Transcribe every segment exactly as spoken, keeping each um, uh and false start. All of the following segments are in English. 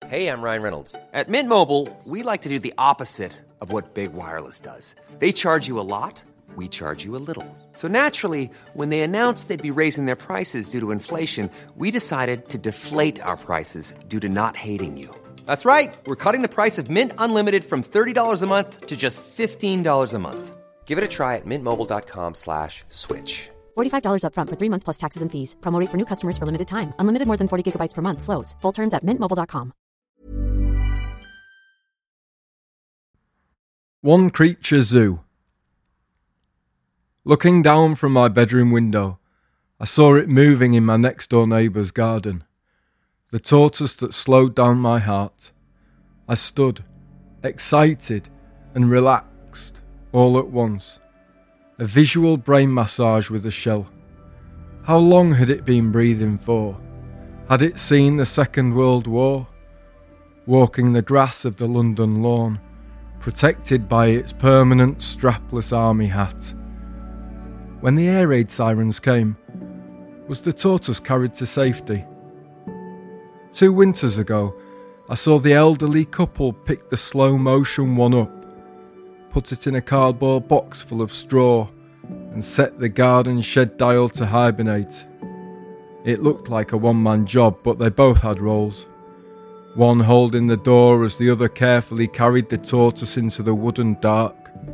Hey, I'm Ryan Reynolds. At Mint Mobile, we like to do the opposite of what Big Wireless does. They charge you a lot, we charge you a little. So naturally, when they announced they'd be raising their prices due to inflation, we decided to deflate our prices due to not hating you. That's right. We're cutting the price of Mint Unlimited from thirty dollars a month to just fifteen dollars a month. Give it a try at mintmobile.com slash switch. forty-five dollars up front for three months plus taxes and fees. Promo rate for new customers for limited time. Unlimited more than forty gigabytes per month. Slows full terms at mint mobile dot com. One Creature Zoo. Looking down from my bedroom window, I saw it moving in my next-door neighbour's garden. The tortoise that slowed down my heart. I stood, excited and relaxed, all at once. A visual brain massage with a shell. How long had it been breathing for? Had it seen the Second World War? Walking the grass of the London lawn, protected by its permanent strapless army hat. When the air raid sirens came, was the tortoise carried to safety? Two winters ago, I saw the elderly couple pick the slow motion one up, put it in a cardboard box full of straw, and set the garden shed dial to hibernate. It looked like a one-man job, but they both had roles. One holding the door as the other carefully carried the tortoise into the wooden dark.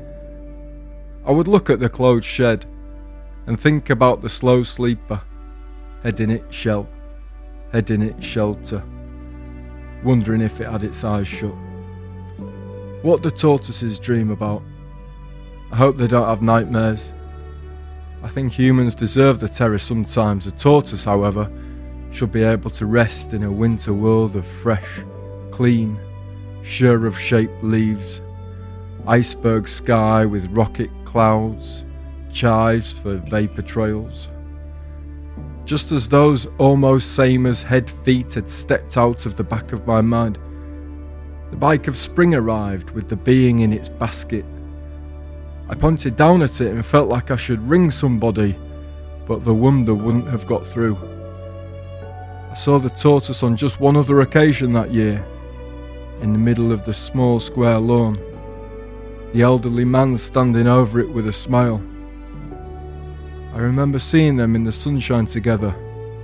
I would look at the closed shed and think about the slow sleeper, head in its shell, head in its shelter, wondering if it had its eyes shut. What do tortoises dream about? I hope they don't have nightmares. I think humans deserve the terror sometimes. A tortoise, however, should be able to rest in a winter world of fresh, clean, sure of shaped leaves, iceberg sky with rocket clouds, chives for vapour trails. Just as those almost same as head feet had stepped out of the back of my mind, the bike of spring arrived with the being in its basket. I pointed down at it and felt like I should ring somebody, but the wonder wouldn't have got through. I saw the tortoise on just one other occasion that year, in the middle of the small square lawn, the elderly man standing over it with a smile. I remember seeing them in the sunshine together,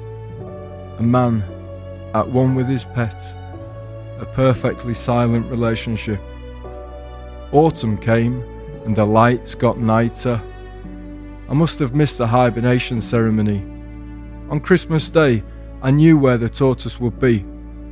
a man at one with his pet, a perfectly silent relationship. Autumn came and the lights got nighter. I must have missed the hibernation ceremony. On Christmas Day, I knew where the tortoise would be.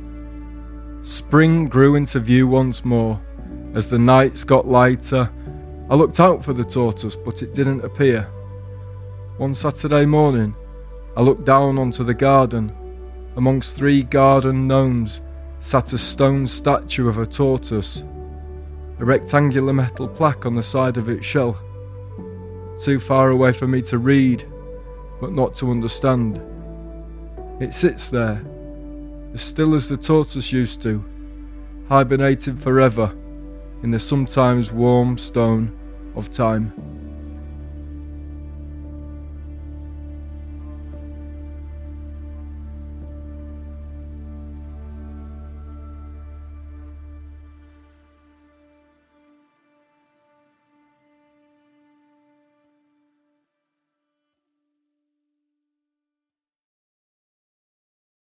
Spring grew into view once more. As the nights got lighter, I looked out for the tortoise, but it didn't appear. One Saturday morning, I looked down onto the garden. Amongst three garden gnomes sat a stone statue of a tortoise, a rectangular metal plaque on the side of its shell. Too far away for me to read, but not to understand. It sits there, as still as the tortoise used to, hibernating forever in the sometimes warm stone of time.